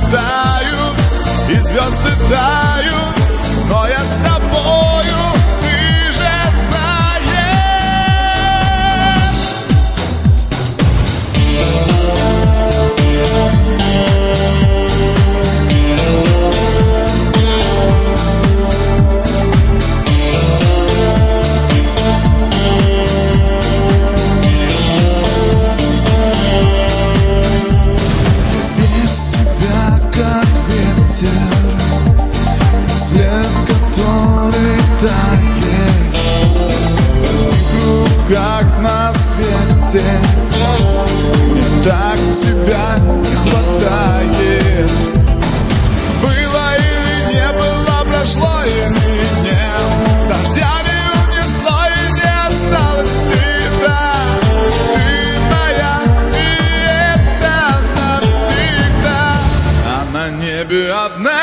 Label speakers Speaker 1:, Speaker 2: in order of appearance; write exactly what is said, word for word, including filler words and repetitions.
Speaker 1: тают, и звезды тают, но я с тобою, ты же след, который тает в руках на свете. Мне так тебя не хватает. Было или не было, прошло или нет, дождями унесло и не осталось стыда. Ты моя, и это навсегда. А на небе одна